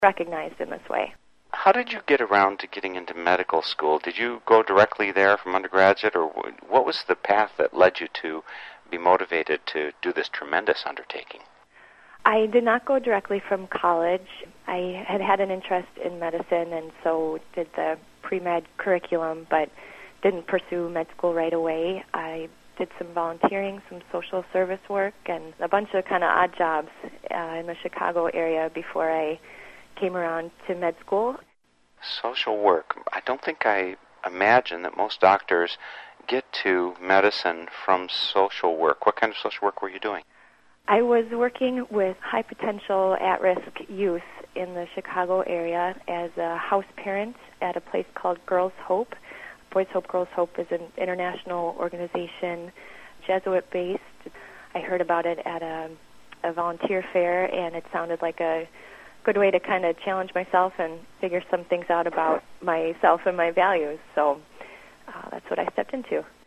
recognized in this way. How did you get around to getting into medical school? Did you go directly there from undergraduate, or what was the path that led you to be motivated to do this tremendous undertaking? I did not go directly from college. I had an interest in medicine and so did the pre-med curriculum, but didn't pursue med school right away. I did some volunteering, some social service work, and a bunch of kind of odd jobs in the Chicago area before I came around to med school. Social work. I don't think I imagine that most doctors get to medicine from social work. What kind of social work were you doing? I was working with high potential at-risk youth in the Chicago area as a house parent at a place called Girls Hope. Boys Hope, Girls Hope is an international organization, Jesuit-based. I heard about it at a volunteer fair, and it sounded like a good way to kind of challenge myself and figure some things out about myself and my values. So that's what I stepped into.